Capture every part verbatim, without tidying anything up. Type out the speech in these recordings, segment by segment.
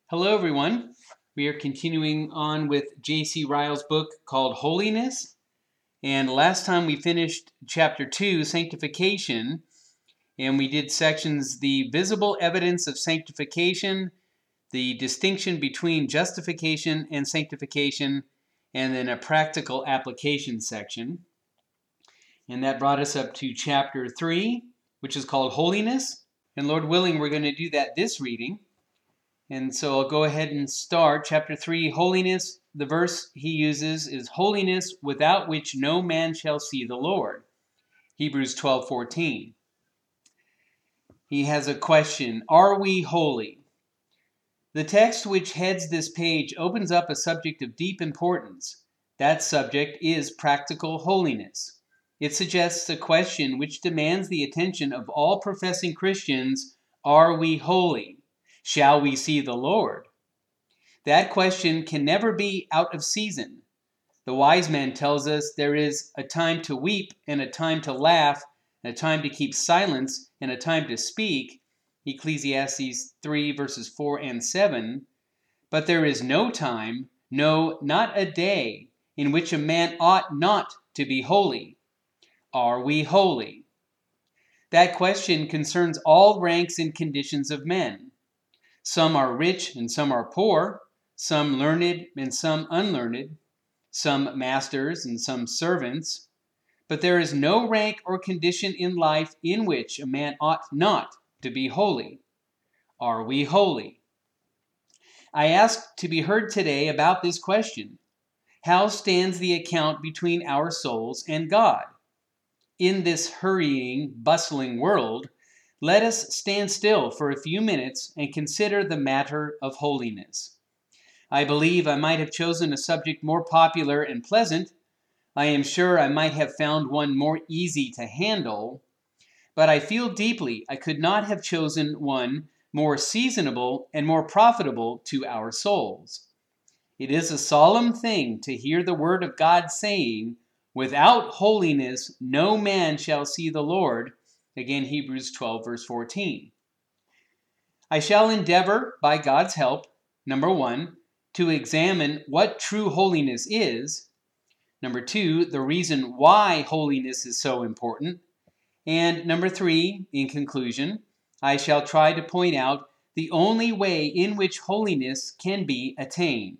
Hello, everyone. We are continuing on with J C Ryle's book called Holiness. And last time we finished chapter two, Sanctification, and we did sections, the visible evidence of sanctification, the distinction between justification and sanctification, and then a practical application section. And that brought us up to chapter three, which is called Holiness. And Lord willing, we're going to do that this reading. And so I'll go ahead and start. Chapter three, Holiness. The verse he uses is holiness without which no man shall see the Lord. Hebrews twelve fourteen. He has a question. Are we holy? The text which heads this page opens up a subject of deep importance. That subject is practical holiness. It suggests a question which demands the attention of all professing Christians. Are we holy? Shall we see the Lord? That question can never be out of season. The wise man tells us there is a time to weep and a time to laugh, and a time to keep silence and a time to speak, Ecclesiastes three verses four and seven. But there is no time, no, not a day, in which a man ought not to be holy. Are we holy? That question concerns all ranks and conditions of men. Some are rich and some are poor, some learned and some unlearned, some masters and some servants. But there is no rank or condition in life in which a man ought not to be holy. Are we holy? I ask to be heard today about this question. How stands the account between our souls and God? In this hurrying, bustling world, let us stand still for a few minutes and consider the matter of holiness. I believe I might have chosen a subject more popular and pleasant. I am sure I might have found one more easy to handle, but I feel deeply I could not have chosen one more seasonable and more profitable to our souls. It is a solemn thing to hear the word of God saying, "Without holiness no man shall see the Lord." Again, Hebrews twelve, verse fourteen. I shall endeavor, by God's help, number one, to examine what true holiness is. Number two, the reason why holiness is so important. And number three, in conclusion, I shall try to point out the only way in which holiness can be attained.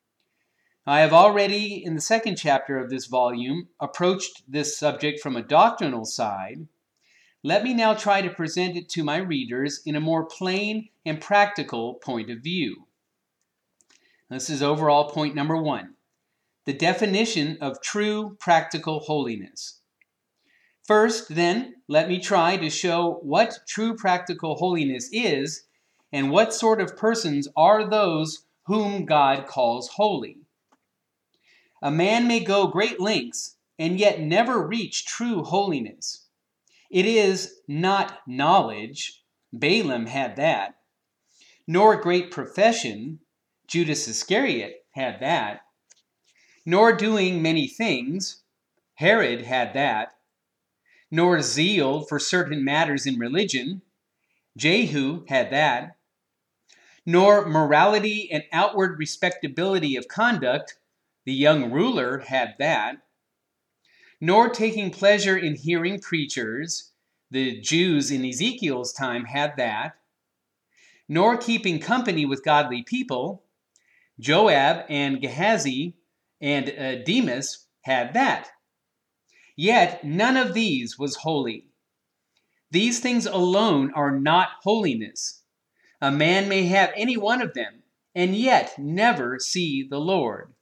I have already, in the second chapter of this volume, approached this subject from a doctrinal side. Let me now try to present it to my readers in a more plain and practical point of view. This is overall point number one, the definition of true practical holiness. First, then, let me try to show what true practical holiness is and what sort of persons are those whom God calls holy. A man may go great lengths and yet never reach true holiness. It is not knowledge, Balaam had that, nor great profession, Judas Iscariot had that, nor doing many things, Herod had that, nor zeal for certain matters in religion, Jehu had that, nor morality and outward respectability of conduct, the young ruler had that, nor taking pleasure in hearing preachers, the Jews in Ezekiel's time had that, nor keeping company with godly people, Joab and Gehazi and uh, Demas had that. Yet none of these was holy. These things alone are not holiness. A man may have any one of them and yet never see the Lord.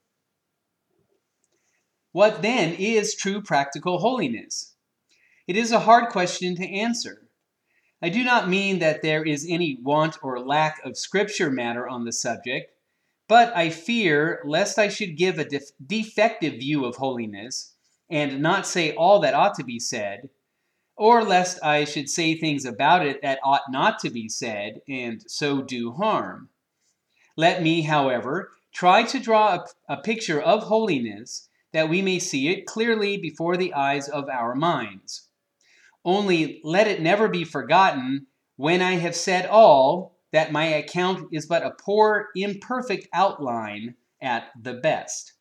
What then is true practical holiness? It is a hard question to answer. I do not mean that there is any want or lack of scripture matter on the subject, but I fear lest I should give a def- defective view of holiness and not say all that ought to be said, or lest I should say things about it that ought not to be said and so do harm. Let me, however, try to draw a, a picture of holiness that we may see it clearly before the eyes of our minds. Only let it never be forgotten, when I have said all, that my account is but a poor, imperfect outline at the best.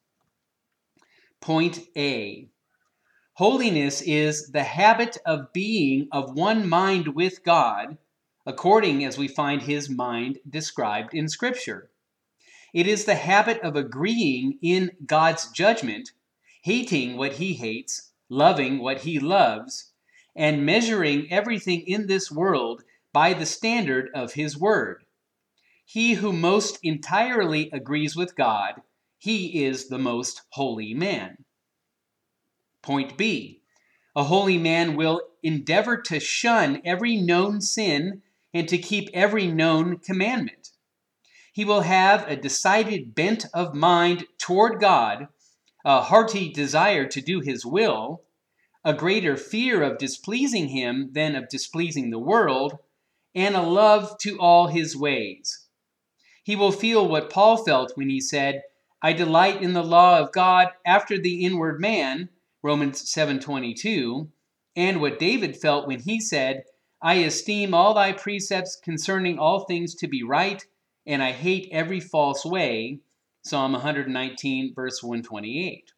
Point A. Holiness is the habit of being of one mind with God, according as we find his mind described in Scripture. It is the habit of agreeing in God's judgment, hating what he hates, loving what he loves, and measuring everything in this world by the standard of his word. He who most entirely agrees with God, he is the most holy man. Point B. A holy man will endeavor to shun every known sin and to keep every known commandment. He will have a decided bent of mind toward God, a hearty desire to do his will, a greater fear of displeasing him than of displeasing the world, and a love to all his ways. He will feel what Paul felt when he said, I delight in the law of God after the inward man, Romans seven twenty-two, and what David felt when he said, I esteem all thy precepts concerning all things to be right, and I hate every false way, Psalm one nineteen, verse one twenty-eight.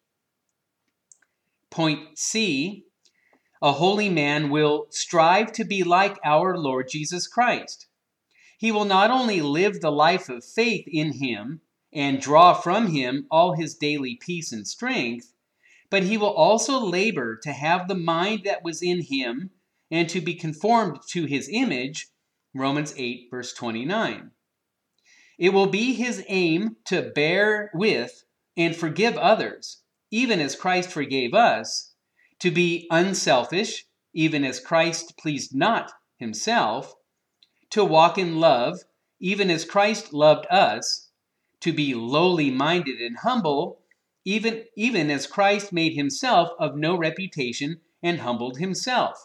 Point C. A holy man will strive to be like our Lord Jesus Christ. He will not only live the life of faith in him and draw from him all his daily peace and strength, but he will also labor to have the mind that was in him and to be conformed to his image, Romans eight, verse twenty-nine. It will be his aim to bear with and forgive others, even as Christ forgave us, to be unselfish, even as Christ pleased not himself, to walk in love, even as Christ loved us, to be lowly minded and humble, even, even as Christ made himself of no reputation and humbled himself.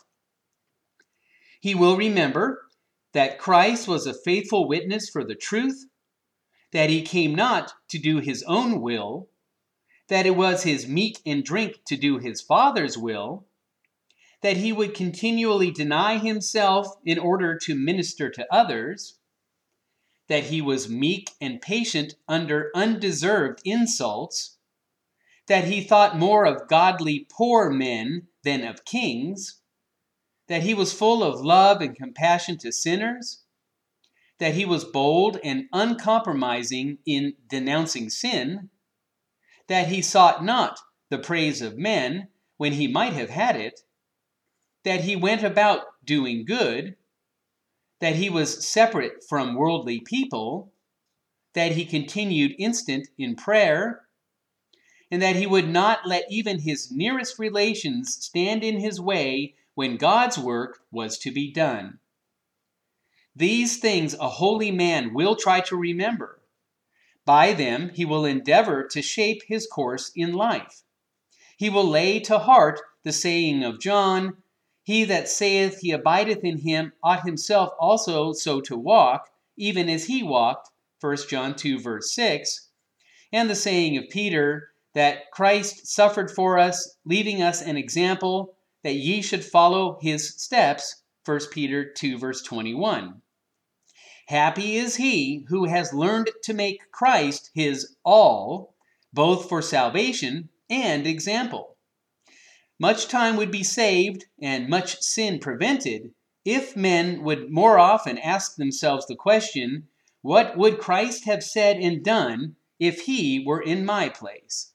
He will remember that Christ was a faithful witness for the truth, that he came not to do his own will, that it was his meat and drink to do his Father's will, that he would continually deny himself in order to minister to others, that he was meek and patient under undeserved insults, that he thought more of godly poor men than of kings, that he was full of love and compassion to sinners, that he was bold and uncompromising in denouncing sin, that he sought not the praise of men when he might have had it, that he went about doing good, that he was separate from worldly people, that he continued instant in prayer, and that he would not let even his nearest relations stand in his way when God's work was to be done. These things a holy man will try to remember. By them he will endeavor to shape his course in life. He will lay to heart the saying of John, he that saith he abideth in him ought himself also so to walk, even as he walked, First John two, verse six, and the saying of Peter, that Christ suffered for us, leaving us an example, that ye should follow his steps, First Peter two, verse twenty-one. Happy is he who has learned to make Christ his all, both for salvation and example. Much time would be saved and much sin prevented if men would more often ask themselves the question, what would Christ have said and done if he were in my place?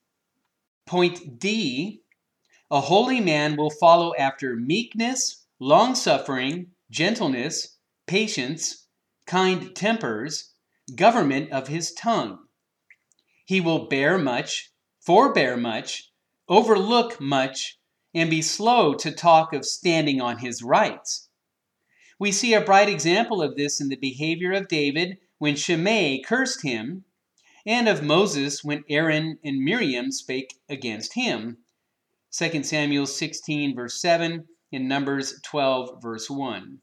Point D. A holy man will follow after meekness, long-suffering, gentleness, patience, kind tempers, government of his tongue. He will bear much, forbear much, overlook much, and be slow to talk of standing on his rights. We see a bright example of this in the behavior of David when Shimei cursed him, and of Moses when Aaron and Miriam spake against him, Second Samuel sixteen, verse seven, and Numbers twelve, verse one.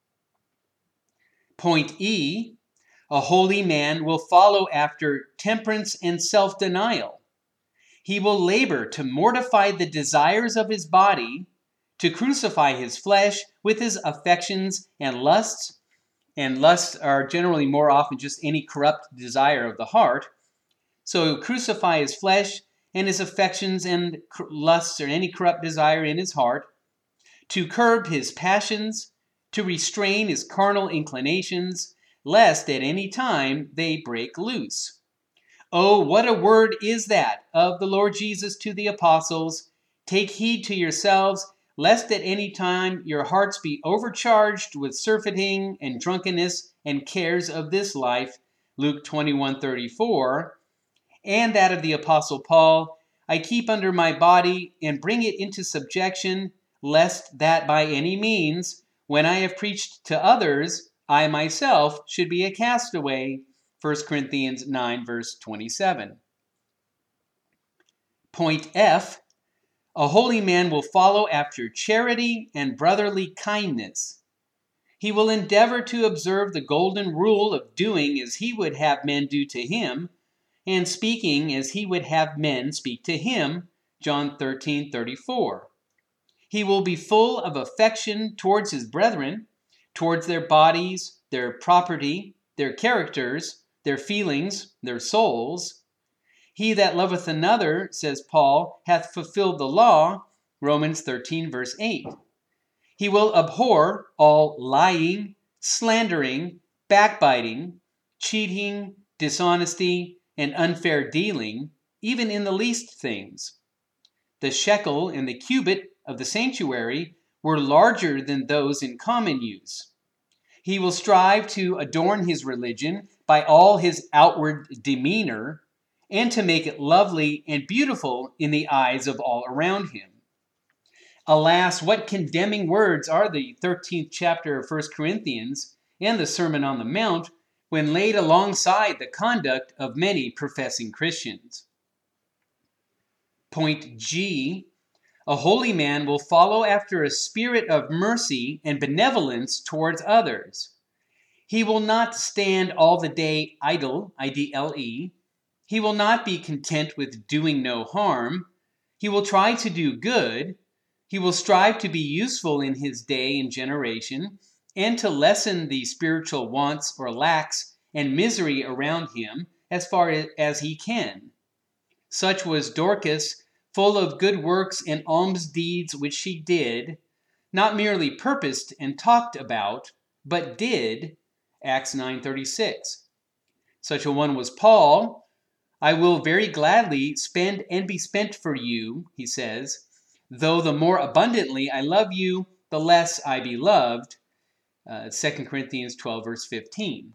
Point E, a holy man will follow after temperance and self-denial. He will labor to mortify the desires of his body, to crucify his flesh with his affections and lusts, And lusts are generally more often just any corrupt desire of the heart. So crucify his flesh and his affections and lusts or any corrupt desire in his heart, to curb his passions, to restrain his carnal inclinations, lest at any time they break loose. Oh, what a word is that of the Lord Jesus to the apostles! Take heed to yourselves, lest at any time your hearts be overcharged with surfeiting and drunkenness and cares of this life. Luke twenty-one thirty-four. And that of the Apostle Paul, I keep under my body and bring it into subjection, lest that by any means, when I have preached to others, I myself should be a castaway. First Corinthians nine, verse twenty-seven. Point F, a holy man will follow after charity and brotherly kindness. He will endeavor to observe the golden rule of doing as he would have men do to him, and speaking as he would have men speak to him. John thirteen thirty-four. He will be full of affection towards his brethren, towards their bodies, their property, their characters, their feelings, their souls. He that loveth another, says Paul, hath fulfilled the law. Romans thirteen, verse eight. He will abhor all lying, slandering, backbiting, cheating, dishonesty, and unfair dealing, even in the least things. The shekel and the cubit of the sanctuary were larger than those in common use. He will strive to adorn his religion by all his outward demeanor, and to make it lovely and beautiful in the eyes of all around him. Alas, what condemning words are the thirteenth chapter of First Corinthians and the Sermon on the Mount when laid alongside the conduct of many professing Christians. Point G, a holy man will follow after a spirit of mercy and benevolence towards others. He will not stand all the day idle, I D L E. He will not be content with doing no harm. He will try to do good. He will strive to be useful in his day and generation, and to lessen the spiritual wants or lacks and misery around him as far as he can. Such was Dorcas, full of good works and alms deeds which she did, not merely purposed and talked about, but did. Acts nine thirty-six. Such a one was Paul. I will very gladly spend and be spent for you, he says, though the more abundantly I love you, the less I be loved. Uh, Second Corinthians twelve, verse fifteen.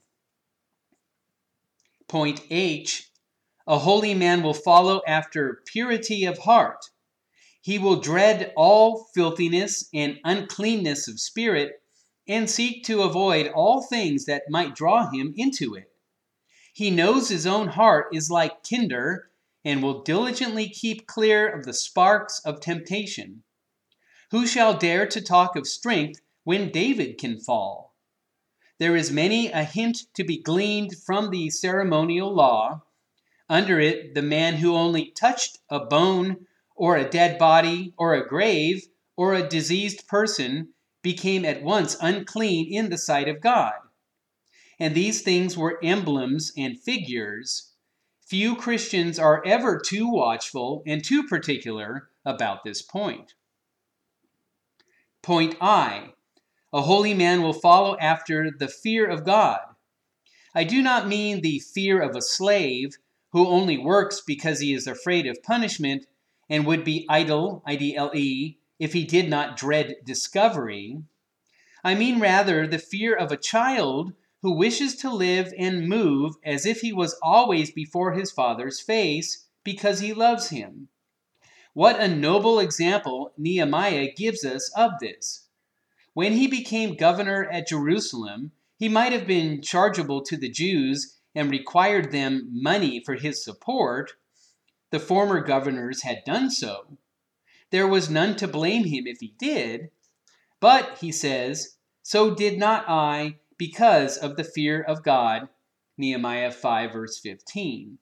Point H, a holy man will follow after purity of heart. He will dread all filthiness and uncleanness of spirit, and seek to avoid all things that might draw him into it. He knows his own heart is like tinder, and will diligently keep clear of the sparks of temptation. Who shall dare to talk of strength when David can fall? There is many a hint to be gleaned from the ceremonial law. Under it, the man who only touched a bone or a dead body or a grave or a diseased person became at once unclean in the sight of God. And these things were emblems and figures. Few Christians are ever too watchful and too particular about this point. Point I, a holy man will follow after the fear of God. I do not mean the fear of a slave who only works because he is afraid of punishment and would be idle, I D L E, if he did not dread discovery. I mean rather the fear of a child who wishes to live and move as if he was always before his father's face because he loves him. What a noble example Nehemiah gives us of this. When he became governor at Jerusalem, he might have been chargeable to the Jews and required them money for his support. The former governors had done so. There was none to blame him if he did. But, he says, so did not I, because of the fear of God. Nehemiah five, verse fifteen.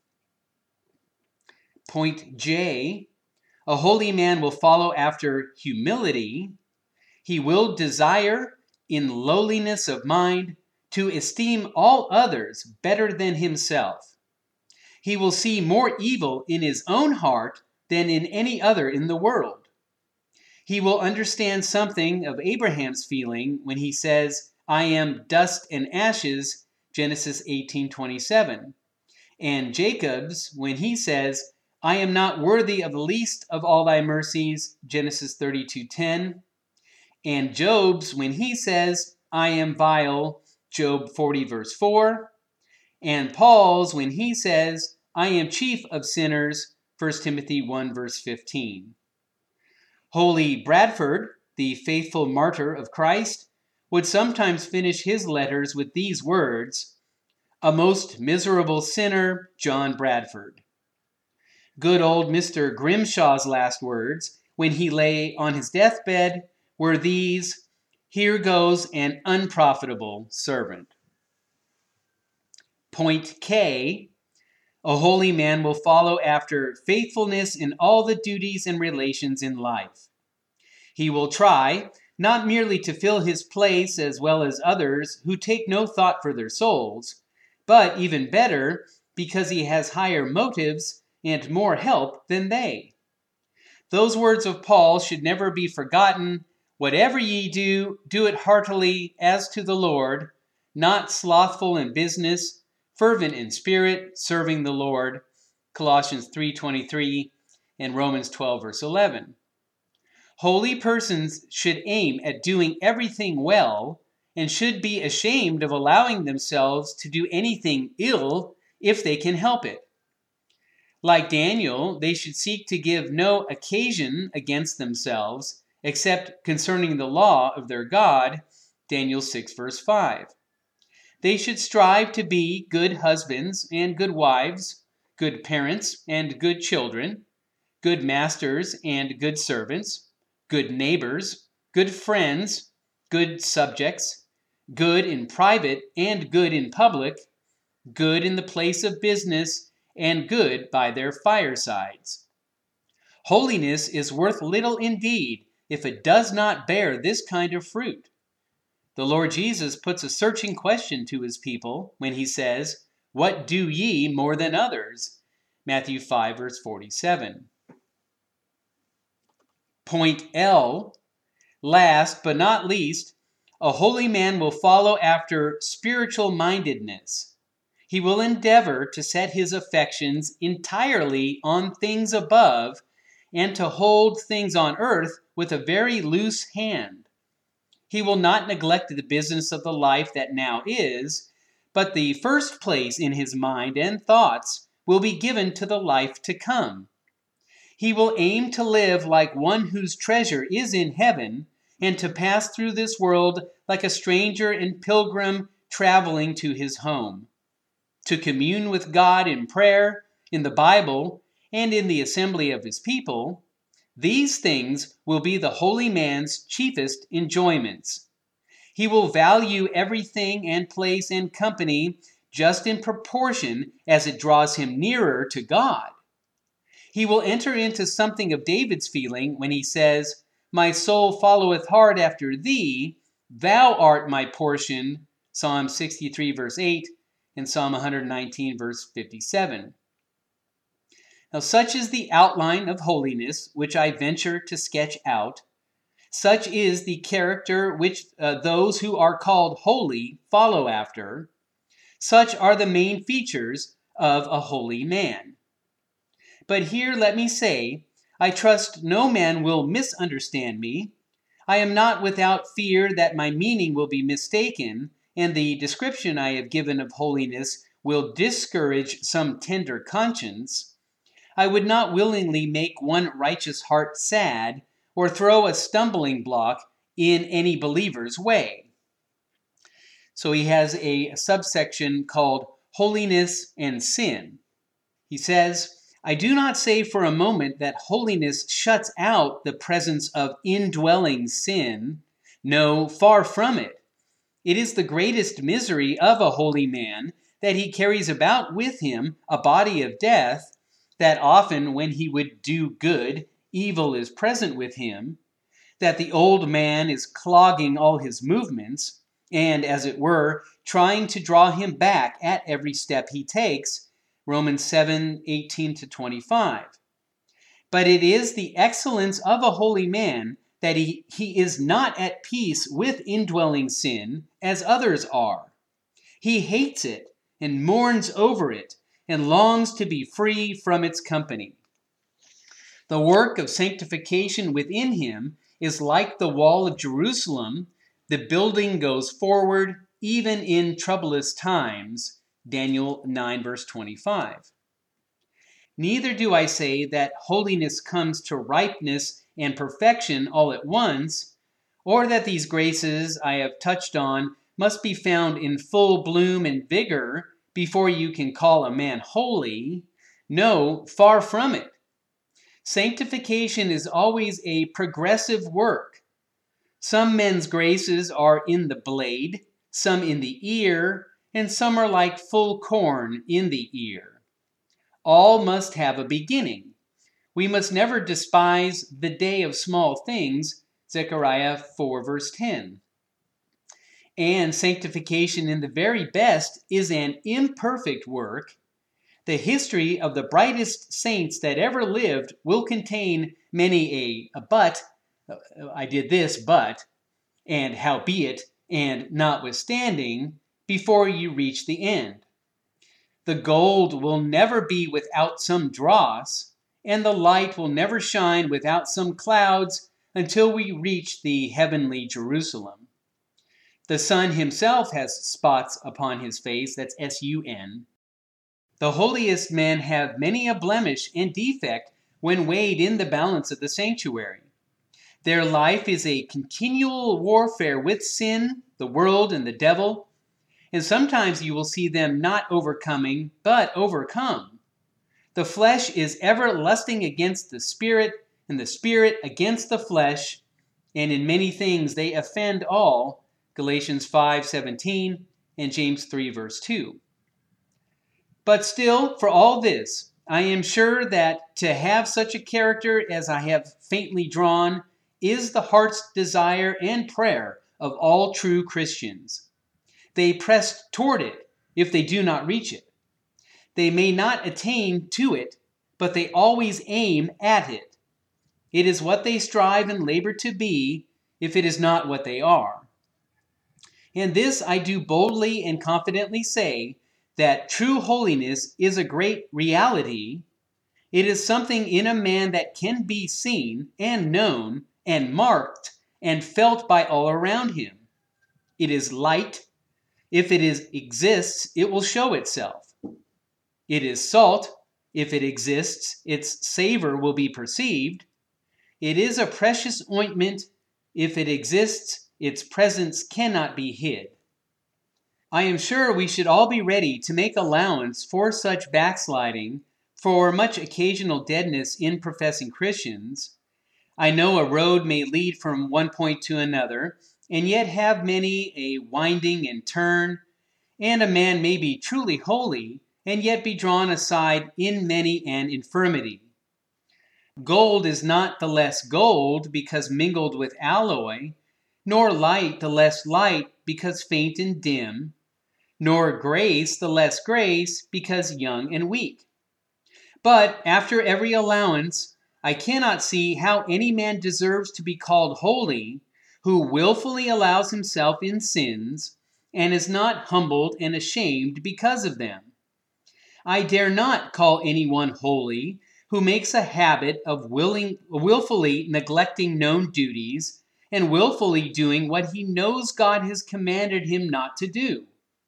Point J, a holy man will follow after humility. He will desire, in lowliness of mind, to esteem all others better than himself. He will see more evil in his own heart than in any other in the world. He will understand something of Abraham's feeling when he says, I am dust and ashes, Genesis eighteen twenty-seven, and Jacob's when he says, I am not worthy of the least of all thy mercies, Genesis thirty-two ten, and Job's when he says, I am vile, Job forty verse four, and Paul's when he says, I am chief of sinners, First Timothy one verse fifteen. Holy Bradford, the faithful martyr of Christ, would sometimes finish his letters with these words, a most miserable sinner, John Bradford. Good old Mister Grimshaw's last words, when he lay on his deathbed, were these, here goes an unprofitable servant. Point K, a holy man will follow after faithfulness in all the duties and relations in life. He will try, not merely to fill his place as well as others who take no thought for their souls, but even better, because he has higher motives and more help than they. Those words of Paul should never be forgotten. Whatever ye do, do it heartily as to the Lord, not slothful in business, fervent in spirit, serving the Lord, Colossians three twenty-three and Romans twelve verse eleven. Holy persons should aim at doing everything well and should be ashamed of allowing themselves to do anything ill if they can help it. Like Daniel, they should seek to give no occasion against themselves except concerning the law of their God, Daniel six verse five. They should strive to be good husbands and good wives, good parents and good children, good masters and good servants, good neighbors, good friends, good subjects, good in private and good in public, good in the place of business, and good by their firesides. Holiness is worth little indeed if it does not bear this kind of fruit. The Lord Jesus puts a searching question to his people when he says, what do ye more than others? Matthew five verse forty-seven. Point L, last but not least, a holy man will follow after spiritual mindedness. He will endeavor to set his affections entirely on things above and to hold things on earth with a very loose hand. He will not neglect the business of the life that now is, but the first place in his mind and thoughts will be given to the life to come. He will aim to live like one whose treasure is in heaven and to pass through this world like a stranger and pilgrim traveling to his home. To commune with God in prayer, in the Bible, and in the assembly of his people, these things will be the holy man's chiefest enjoyments. He will value everything and place and company just in proportion as it draws him nearer to God. He will enter into something of David's feeling when he says, my soul followeth hard after thee, thou art my portion, Psalm sixty-three verse eight, and Psalm one nineteen verse fifty-seven. Now such is the outline of holiness which I venture to sketch out. Such is the character which uh, those who are called holy follow after. Such are the main features of a holy man. But here let me say, I trust no man will misunderstand me. I am not without fear that my meaning will be mistaken, and the description I have given of holiness will discourage some tender conscience. I would not willingly make one righteous heart sad, or throw a stumbling block in any believer's way. So he has a subsection called Holiness and Sin. He says, I do not say for a moment that holiness shuts out the presence of indwelling sin. No, far from it. It is the greatest misery of a holy man that he carries about with him a body of death, that often when he would do good, evil is present with him, that the old man is clogging all his movements, and, as it were, trying to draw him back at every step he takes, Romans seven, eighteen to twenty-five. But it is the excellence of a holy man that he, he is not at peace with indwelling sin as others are. He hates it and mourns over it and longs to be free from its company. The work of sanctification within him is like the wall of Jerusalem. The building goes forward even in troublous times. Daniel nine, verse twenty-five. Neither do I say that holiness comes to ripeness and perfection all at once, or that these graces I have touched on must be found in full bloom and vigor before you can call a man holy. No, far from it. Sanctification is always a progressive work. Some men's graces are in the blade, some in the ear, and some are like full corn in the ear. All must have a beginning. We must never despise the day of small things, Zechariah four, verse ten. And sanctification in the very best is an imperfect work. The history of the brightest saints that ever lived will contain many a, a but, I did this, but, and howbeit, and notwithstanding, before you reach the end. The gold will never be without some dross, and the light will never shine without some clouds until we reach the heavenly Jerusalem. The sun himself has spots upon his face, that's S U N. The holiest men have many a blemish and defect when weighed in the balance of the sanctuary. Their life is a continual warfare with sin, the world, and the devil, and sometimes you will see them not overcoming, but overcome. The flesh is ever lusting against the spirit, and the spirit against the flesh, and in many things they offend all, Galatians five, seventeen, and James three, verse two. But still, for all this, I am sure that to have such a character as I have faintly drawn is the heart's desire and prayer of all true Christians. They press toward it if they do not reach it. They may not attain to it, but they always aim at it. It is what they strive and labor to be, if it is not what they are. And this I do boldly and confidently say, that true holiness is a great reality. It is something in a man that can be seen and known and marked and felt by all around him. It is light. If it is, exists, it will show itself. It is salt. If it exists, its savor will be perceived. It is a precious ointment. If it exists, its presence cannot be hid. I am sure we should all be ready to make allowance for such backsliding, for much occasional deadness in professing Christians. I know a road may lead from one point to another, and yet have many a winding and turn, and a man may be truly holy, and yet be drawn aside in many an infirmity. Gold is not the less gold because mingled with alloy, nor light the less light because faint and dim, nor grace the less grace because young and weak. But after every allowance, I cannot see how any man deserves to be called holy who willfully allows himself in sins and is not humbled and ashamed because of them. I dare not call anyone holy who makes a habit of willing, willfully neglecting known duties and willfully doing what he knows God has commanded him not to do.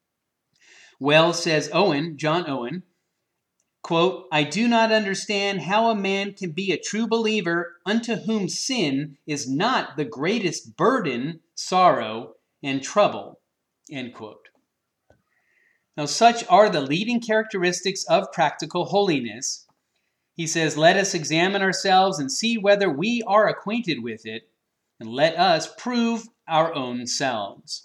Well, says Owen, John Owen, quote, I do not understand how a man can be a true believer unto whom sin is not the greatest burden, sorrow, and trouble, end quote. Now, such are the leading characteristics of practical holiness. He says, let us examine ourselves and see whether we are acquainted with it, and let us prove our own selves.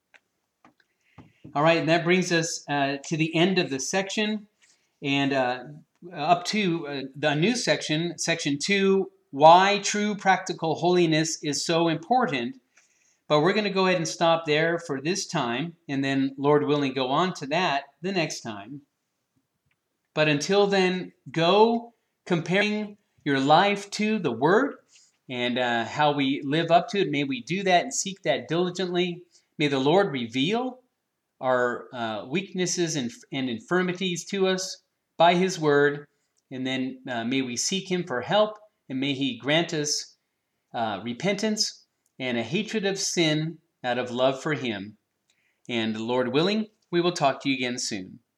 All right, and that brings us uh, to the end of the section, and uh, up to uh, the new section, section two, why true practical holiness is so important. But we're going to go ahead and stop there for this time, and then, Lord willing, go on to that the next time. But until then, go comparing your life to the Word and uh, how we live up to it. May we do that and seek that diligently. May the Lord reveal our uh, weaknesses and, and infirmities to us by His Word. And then uh, may we seek Him for help, and may He grant us uh, repentance and a hatred of sin out of love for Him. And Lord willing, we will talk to you again soon.